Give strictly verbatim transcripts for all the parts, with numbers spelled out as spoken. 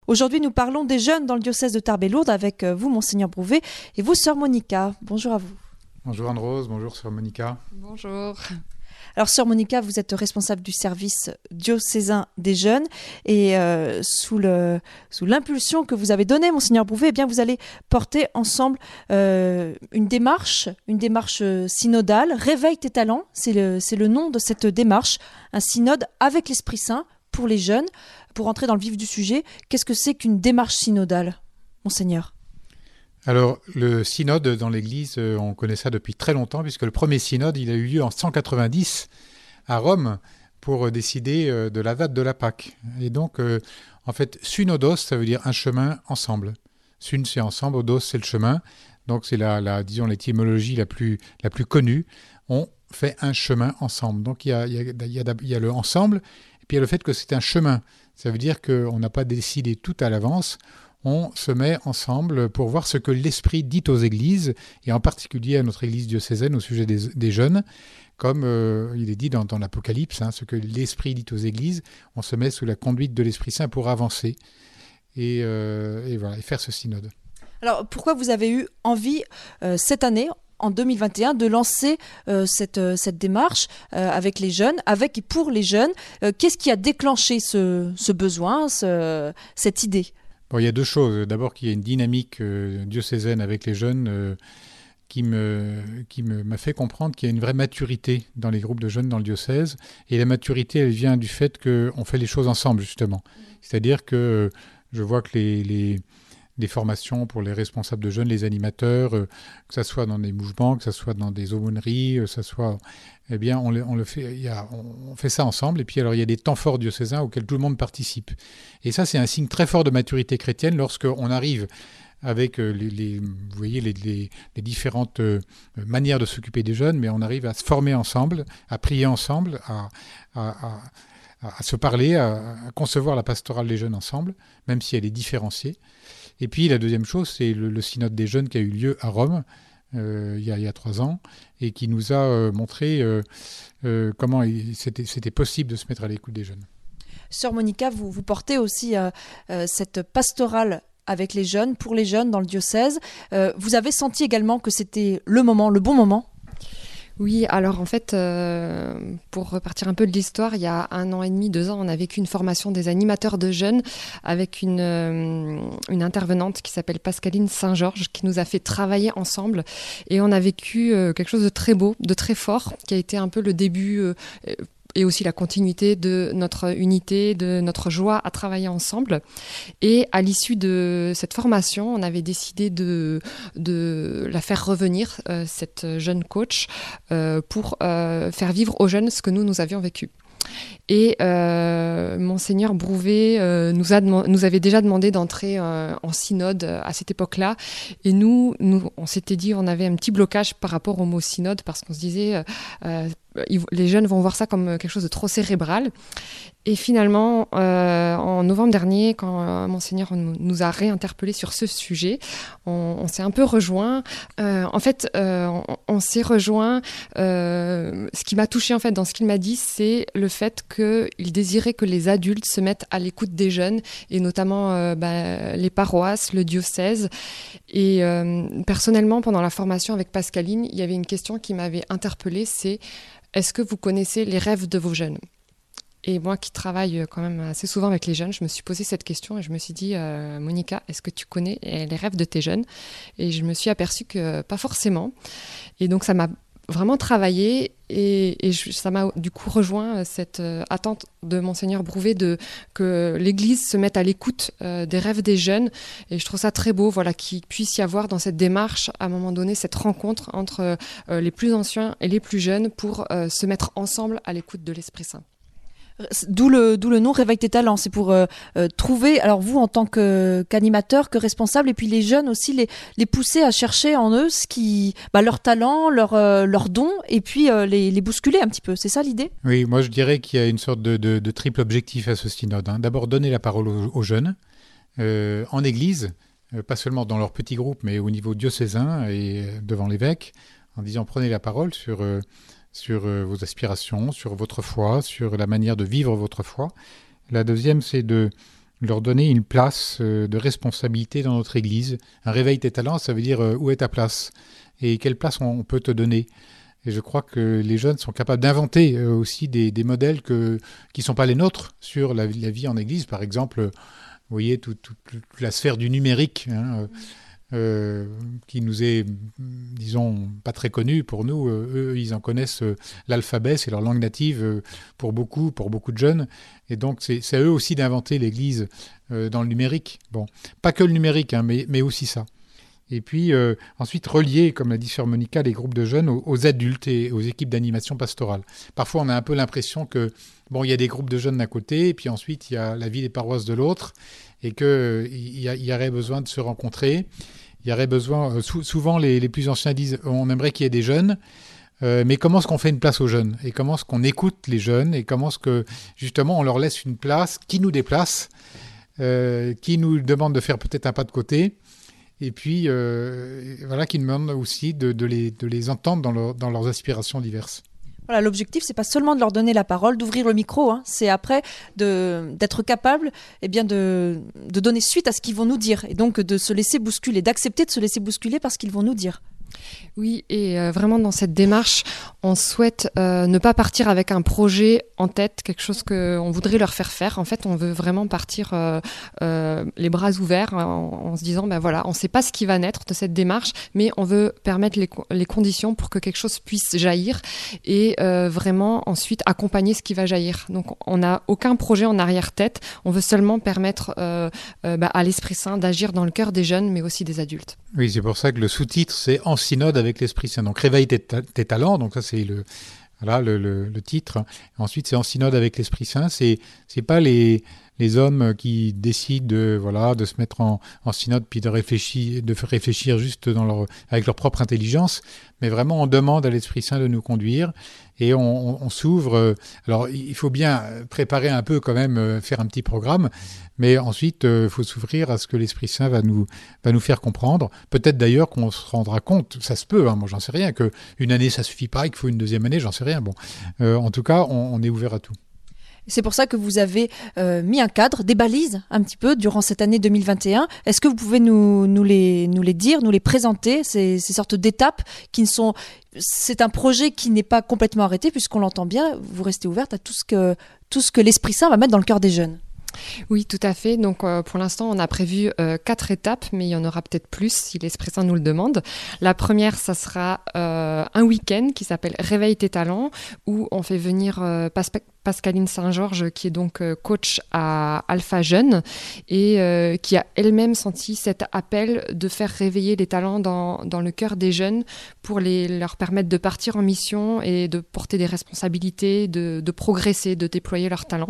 Aujourd'hui, nous parlons des jeunes dans le diocèse de Tarbes et Lourdes avec vous, Monseigneur Brouvet, et vous, Sœur Monica. Bonjour à vous. Bonjour Anne-Rose, bonjour Sœur Monica. Bonjour. Alors, Sœur Monica, vous êtes responsable du service diocésain des jeunes et euh, sous, le, sous l'impulsion que vous avez donnée, Monseigneur Brouvet, eh bien, vous allez porter ensemble euh, une démarche, une démarche synodale. Réveille tes talents, c'est le, c'est le nom de cette démarche, un synode avec l'Esprit Saint pour les jeunes. Pour entrer dans le vif du sujet, qu'est-ce que c'est qu'une démarche synodale, Monseigneur ? Alors, le synode dans l'Église, on connaît ça depuis très longtemps, puisque le premier synode, il a eu lieu en cent quatre-vingt-dix à Rome pour décider de la date de la Pâque. Et donc, euh, en fait, synodos, ça veut dire un chemin ensemble. Syn, c'est ensemble, odos, c'est le chemin. Donc, c'est la, la, disons, l'étymologie la plus, la plus connue. On fait un chemin ensemble. Donc, il y a, il y a, il y a, il y a le ensemble, et puis il y a le fait que c'est un chemin. Ça veut dire qu'on n'a pas décidé tout à l'avance. On se met ensemble pour voir ce que l'Esprit dit aux églises, et en particulier à notre église diocésaine au sujet des, des jeunes, comme euh, il est dit dans, dans l'Apocalypse, hein, ce que l'Esprit dit aux églises, on se met sous la conduite de l'Esprit Saint pour avancer et, euh, et, voilà, et faire ce synode. Alors, pourquoi vous avez eu envie, euh, cette année, en deux mille vingt et un, de lancer euh, cette, euh, cette démarche euh, avec les jeunes, avec et pour les jeunes euh, Qu'est-ce qui a déclenché ce, ce besoin, ce, cette idée ? Bon, il y a deux choses. D'abord, qu'il y a une dynamique euh, diocésaine avec les jeunes euh, qui, me, qui me, m'a fait comprendre qu'il y a une vraie maturité dans les groupes de jeunes dans le diocèse. Et la maturité, elle vient du fait qu'on fait les choses ensemble, justement. C'est-à-dire que euh, je vois que les, les, les formations pour les responsables de jeunes, les animateurs, euh, que ça soit dans des mouvements, que ça soit dans des aumôneries, euh, que ça soit... Eh bien, on le, on le fait, il y a, on fait ça ensemble. Et puis, alors, il y a des temps forts diocésains auxquels tout le monde participe. Et ça, c'est un signe très fort de maturité chrétienne lorsqu'on arrive avec les, les, vous voyez, les, les, les différentes euh, manières de s'occuper des jeunes, mais on arrive à se former ensemble, à prier ensemble, à, à, à, à se parler, à, à concevoir la pastorale des jeunes ensemble, même si elle est différenciée. Et puis, la deuxième chose, c'est le, le synode des jeunes qui a eu lieu à Rome, Euh, il, y a, il y a trois ans, et qui nous a euh, montré euh, euh, comment il, c'était, c'était possible de se mettre à l'écoute des jeunes. Sœur Monica, vous, vous portez aussi euh, euh, cette pastorale avec les jeunes, pour les jeunes dans le diocèse. Euh, vous avez senti également que c'était le moment, le bon moment ? Oui, alors en fait, euh, pour repartir un peu de l'histoire, il y a un an et demi, deux ans, on a vécu une formation des animateurs de jeunes avec une, euh, une intervenante qui s'appelle Pascaline Saint-Georges, qui nous a fait travailler ensemble. Et on a vécu euh, quelque chose de très beau, de très fort, qui a été un peu le début... Euh, et aussi la continuité de notre unité, de notre joie à travailler ensemble. Et à l'issue de cette formation, on avait décidé de, de la faire revenir, euh, cette jeune coach, euh, pour euh, faire vivre aux jeunes ce que nous, nous avions vécu. Et euh, Monseigneur Brouvet euh, nous, a dem- nous avait déjà demandé d'entrer euh, en synode à cette époque-là. Et nous, nous, on s'était dit, on avait un petit blocage par rapport au mot synode, parce qu'on se disait, euh, ils, les jeunes vont voir ça comme quelque chose de trop cérébral. Et finalement, euh, en novembre dernier, quand euh, Monseigneur nous, nous a réinterpellés sur ce sujet, on, on s'est un peu rejoints. Euh, en fait, euh, on, on s'est rejoints. Euh, ce qui m'a touchée en fait dans ce qu'il m'a dit, c'est le fait qu'il désirait que les adultes se mettent à l'écoute des jeunes, et notamment euh, bah, les paroisses, le diocèse. Et euh, personnellement, pendant la formation avec Pascaline, il y avait une question qui m'avait interpellée, c'est « Est-ce que vous connaissez les rêves de vos jeunes ?» Et moi qui travaille quand même assez souvent avec les jeunes, je me suis posé cette question et je me suis dit euh, « Monica, est-ce que tu connais les rêves de tes jeunes ?» Et je me suis aperçue que pas forcément. Et donc ça m'a vraiment travaillé et, et je, ça m'a du coup rejoint cette euh, attente de Monseigneur Brouvet de que l'Église se mette à l'écoute euh, des rêves des jeunes, et je trouve ça très beau, voilà, qu'il puisse y avoir dans cette démarche à un moment donné cette rencontre entre euh, les plus anciens et les plus jeunes pour euh, se mettre ensemble à l'écoute de l'Esprit Saint. D'où le, d'où le nom Réveille tes talents, c'est pour euh, euh, trouver, alors vous en tant que, qu'animateur, que responsable, et puis les jeunes aussi, les, les pousser à chercher en eux ce qui, bah, leurs talents, leurs euh, leurs dons, et puis euh, les, les bousculer un petit peu, c'est ça l'idée ? Oui, moi je dirais qu'il y a une sorte de, de, de triple objectif à ce synode. Hein. D'abord, donner la parole aux, aux jeunes, euh, en église, euh, pas seulement dans leur petit groupe, mais au niveau diocésain et devant l'évêque, en disant prenez la parole sur... Euh, sur euh, vos aspirations, sur votre foi, sur la manière de vivre votre foi. La deuxième, c'est de, leur donner une place euh, de responsabilité dans notre Église. Un réveil tes talents, ça veut dire euh, où est ta place et quelle place on, on peut te donner. Et je crois que les jeunes sont capables d'inventer euh, aussi des, des modèles que, qui ne sont pas les nôtres sur la, la vie en Église. Par exemple, vous voyez, toute tout, tout la sphère du numérique, hein, euh, euh, qui nous est, disons, pas très connue pour nous. Euh, eux, ils en connaissent euh, l'alphabet, c'est leur langue native euh, pour beaucoup, pour beaucoup de jeunes. Et donc, c'est, c'est à eux aussi d'inventer l'Église euh, dans le numérique. Bon, pas que le numérique, hein, mais, mais aussi ça. Et puis euh, ensuite relier, comme l'a dit Sœur Monica, les groupes de jeunes aux, aux adultes et aux équipes d'animation pastorale. Parfois, on a un peu l'impression que bon, il y a des groupes de jeunes d'un côté, et puis ensuite il y a la vie des paroisses de l'autre, et qu'il euh, y, y, y aurait besoin de se rencontrer. Il y aurait besoin. Euh, sou- souvent, les, les plus anciens disent, on aimerait qu'il y ait des jeunes. Euh, mais comment est-ce qu'on fait une place aux jeunes et comment est-ce qu'on écoute les jeunes et comment est-ce que justement on leur laisse une place qui nous déplace, euh, qui nous demande de faire peut-être un pas de côté. Et puis, euh, voilà, qui demande aussi de, de, les, de les entendre dans, leur, dans leurs aspirations diverses. Voilà, l'objectif, c'est pas seulement de leur donner la parole, d'ouvrir le micro, hein, c'est après de, d'être capable eh bien de, de donner suite à ce qu'ils vont nous dire, et donc de se laisser bousculer, d'accepter de se laisser bousculer par ce qu'ils vont nous dire. Oui, et euh, vraiment dans cette démarche, on souhaite euh, ne pas partir avec un projet en tête, quelque chose qu'on voudrait leur faire faire. En fait, on veut vraiment partir euh, euh, les bras ouverts en, en se disant, ben voilà, on ne sait pas ce qui va naître de cette démarche, mais on veut permettre les, les conditions pour que quelque chose puisse jaillir et euh, vraiment ensuite accompagner ce qui va jaillir. Donc, on n'a aucun projet en arrière-tête, on veut seulement permettre euh, euh, bah, à l'Esprit Saint d'agir dans le cœur des jeunes, mais aussi des adultes. Oui, c'est pour ça que le sous-titre, c'est « En synode avec l'Esprit Saint ». Donc, réveille tes, ta- tes talents, donc ça c'est le, voilà, le, le, le titre. Ensuite, c'est « En synode avec l'Esprit Saint ». C'est, c'est pas les, les hommes qui décident de, voilà, de se mettre en, en synode puis de réfléchir, de réfléchir juste dans leur, avec leur propre intelligence, mais vraiment on demande à l'Esprit Saint de nous conduire et on, on, on s'ouvre. Alors, il faut bien préparer un peu quand même, faire un petit programme, mais ensuite, il euh, faut s'ouvrir à ce que l'Esprit Saint va nous, va nous faire comprendre. Peut-être d'ailleurs qu'on se rendra compte, ça se peut, hein, moi j'en sais rien, qu'une année ça suffit pas et qu'il faut une deuxième année, j'en sais rien. Bon, euh, en tout cas, on, on est ouvert à tout. C'est pour ça que vous avez euh, mis un cadre, des balises un petit peu durant cette année deux mille vingt et un. Est-ce que vous pouvez nous, nous, les, nous les dire, nous les présenter, ces, ces sortes d'étapes qui ne sont... C'est un projet qui n'est pas complètement arrêté puisqu'on l'entend bien, vous restez ouverte à tout ce que, tout ce que l'Esprit Saint va mettre dans le cœur des jeunes. Oui, tout à fait. Donc, euh, pour l'instant, on a prévu euh, quatre étapes, mais il y en aura peut-être plus si l'Esprit Saint nous le demande. La première, ça sera euh, un week-end qui s'appelle Réveille tes talents, où on fait venir euh, Pas- Pascaline Saint-Georges, qui est donc euh, coach à Alpha Jeunes et euh, qui a elle-même senti cet appel de faire réveiller les talents dans, dans le cœur des jeunes pour les, leur permettre de partir en mission et de porter des responsabilités, de, de progresser, de déployer leurs talents.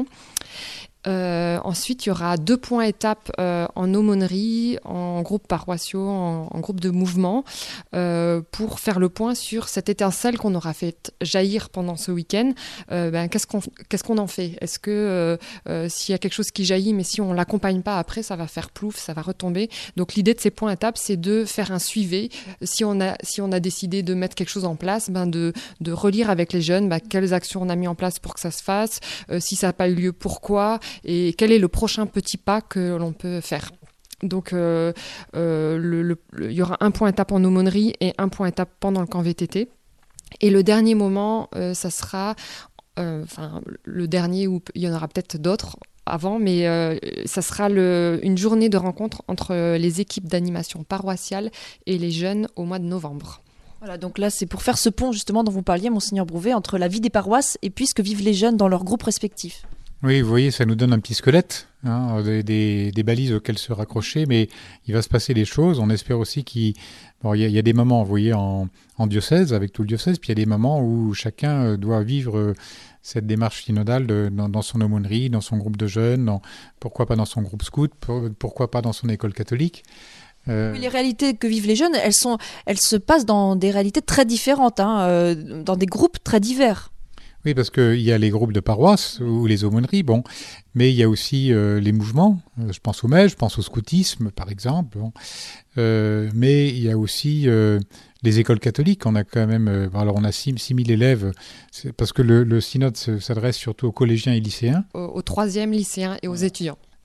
Euh, ensuite, il y aura deux points étapes euh, en aumônerie, en groupe paroissiaux, en, en groupe de mouvement, euh, pour faire le point sur cette étincelle qu'on aura fait jaillir pendant ce week-end. Euh, ben, qu'est-ce qu'on, qu'est-ce qu'on en fait ? Est-ce que euh, euh, s'il y a quelque chose qui jaillit, mais si on ne l'accompagne pas après, ça va faire plouf, ça va retomber. Donc l'idée de ces points étapes, c'est de faire un suivi. Si on a, si on a décidé de mettre quelque chose en place, ben de, de relire avec les jeunes ben, quelles actions on a mis en place pour que ça se fasse, euh, si ça n'a pas eu lieu, pourquoi, et quel est le prochain petit pas que l'on peut faire. Donc, euh, euh, le, le, le, il y aura un point étape en aumônerie et un point étape pendant le camp V T T. Et le dernier moment, euh, ça sera, euh, enfin, le dernier où il y en aura peut-être d'autres avant, mais euh, ça sera le, une journée de rencontre entre les équipes d'animation paroissiale et les jeunes au mois de novembre. Voilà, donc là, c'est pour faire ce pont justement dont vous parliez, Monseigneur Brouvet, entre la vie des paroisses et puis ce que vivent les jeunes dans leurs groupes respectifs. Oui, vous voyez, ça nous donne un petit squelette, hein, des, des, des balises auxquelles se raccrocher, mais il va se passer des choses. On espère aussi qu'il bon, y, a, y a des moments, vous voyez, en, en diocèse, avec tout le diocèse, puis il y a des moments où chacun doit vivre cette démarche synodale de, dans, dans son aumônerie, dans son groupe de jeunes, dans, pourquoi pas dans son groupe scout, pour, pourquoi pas dans son école catholique. Euh... Oui, les réalités que vivent les jeunes, elles, sont, elles se passent dans des réalités très différentes, hein, euh, dans des groupes très divers. Oui, parce qu'il y a les groupes de paroisse ou les aumôneries, bon, mais il y a aussi euh, les mouvements. Je pense au M E J, je pense au scoutisme, par exemple. Bon. Euh, mais il y a aussi euh, les écoles catholiques. On a quand même, euh, alors on a six mille élèves, parce que le, le synode s'adresse surtout aux collégiens et lycéens. Aux, aux troisièmes lycéens et aux étudiants.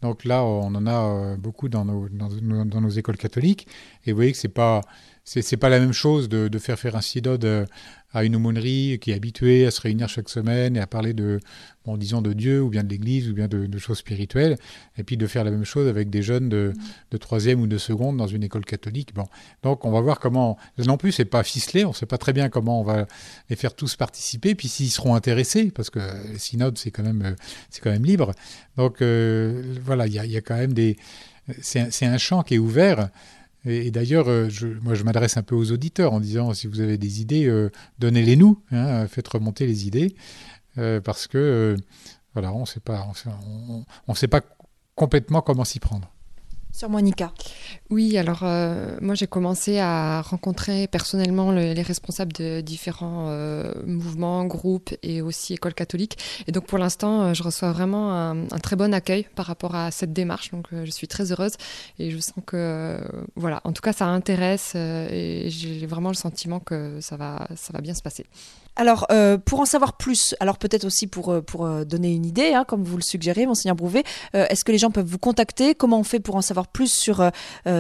Donc là, on en a beaucoup dans nos, dans nos, dans nos écoles catholiques. Et vous voyez que c'est pas, c'est, c'est pas la même chose de, de faire faire un synode à une aumônerie qui est habituée à se réunir chaque semaine et à parler de, bon, disons, de Dieu ou bien de l'Église ou bien de, de choses spirituelles, et puis de faire la même chose avec des jeunes de, de troisième ou de seconde dans une école catholique. Bon, donc on va voir comment. Non plus, c'est pas ficelé. On ne sait pas très bien comment on va les faire tous participer, puis s'ils seront intéressés, parce que le synode c'est quand même, c'est quand même libre. Donc euh, voilà, il y a, y a quand même des. C'est, c'est un champ qui est ouvert. Et d'ailleurs, je, moi, je m'adresse un peu aux auditeurs en disant, si vous avez des idées, euh, donnez-les nous, hein, faites remonter les idées, euh, parce que, euh, voilà, on sait pas, on, on sait pas complètement comment s'y prendre. Sœur Monica. Oui, alors euh, moi j'ai commencé à rencontrer personnellement le, les responsables de différents euh, mouvements, groupes et aussi écoles catholiques. Et donc pour l'instant, euh, je reçois vraiment un, un très bon accueil par rapport à cette démarche. Donc euh, je suis très heureuse et je sens que, euh, voilà, en tout cas ça intéresse euh, et j'ai vraiment le sentiment que ça va, ça va bien se passer. Alors, euh, pour en savoir plus, alors peut-être aussi pour, pour euh, donner une idée, hein, comme vous le suggérez, Monseigneur Brouvet, euh, est-ce que les gens peuvent vous contacter ? Comment on fait pour en savoir plus sur euh,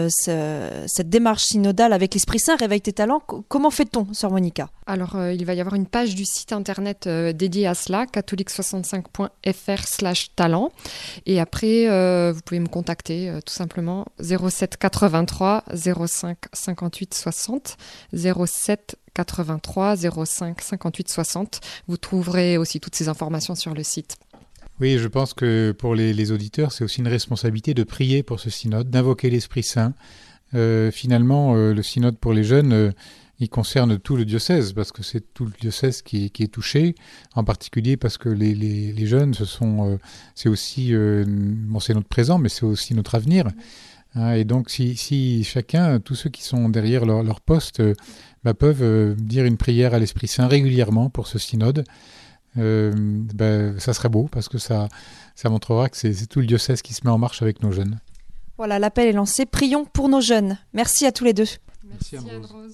ce, cette démarche synodale avec l'Esprit Saint, Réveille tes talents ? C- Comment fait-on, Sœur Monica ? Alors, euh, il va y avoir une page du site internet euh, dédiée à cela, catholique soixante-cinq point f r slash talent. Et après, euh, vous pouvez me contacter euh, tout simplement zéro sept quatre-vingt-trois zéro cinq cinquante-huit soixante, zéro sept quatre-vingt-trois zéro cinq cinquante-huit soixante. Vous trouverez aussi toutes ces informations sur le site. Oui, je pense que pour les, les auditeurs, c'est aussi une responsabilité de prier pour ce synode, d'invoquer l'Esprit Saint. Euh, finalement, euh, le synode pour les jeunes, euh, il concerne tout le diocèse, parce que c'est tout le diocèse qui est, qui est touché, en particulier parce que les, les, les jeunes, ce sont, euh, c'est aussi, euh, bon, c'est notre présent, mais c'est aussi notre avenir. Hein, et donc, si, si chacun, tous ceux qui sont derrière leur, leur poste, euh, bah, peuvent euh, dire une prière à l'Esprit Saint régulièrement pour ce synode, euh, bah, ça serait beau, parce que ça, ça montrera que c'est, c'est tout le diocèse qui se met en marche avec nos jeunes. Voilà, l'appel est lancé. Prions pour nos jeunes. Merci à tous les deux. Merci, Anne-Rose.